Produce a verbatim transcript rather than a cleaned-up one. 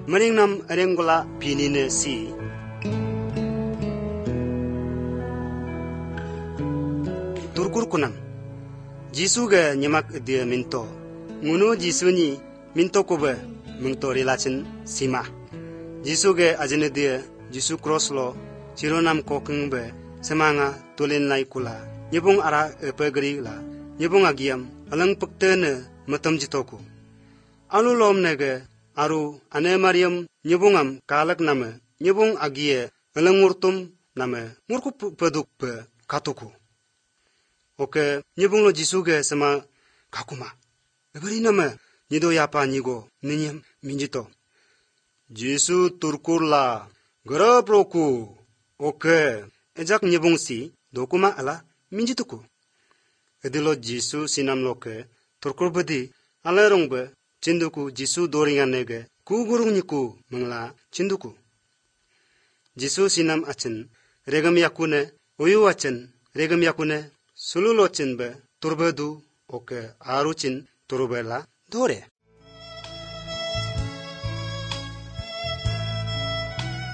maningnam arenggola pinine si turkur kunam Jisu ga nyamak dia minto nguno Jisu ni minto ko ba mungto rilachin sima Jisu ga ajene dia Jisu cross lo chironam ko kung ba semanga tulen lai kula nyebung ara epagri la nyebung agiam alang paktene matam jitoku anu lom nege aru ane mariam nyebungam kalak nama nyebung agie alang murtum nama murku peduk pe katuku oke nyebung lo Jisu ge sama kakuma beri nama nido yapa nigo ninyam minjito Jisu turkur la gerap roku oke ejak nyebung si dokuma ala minjituku edilo Jisu sinam loke turkur bedi ala rongbe cinduku Jisu doringan nege ku gurung niku mengla cinduku Jisu sinam acen regam yakune uyu acen regam yakune sululocin be turbedu oke arucin turbela dore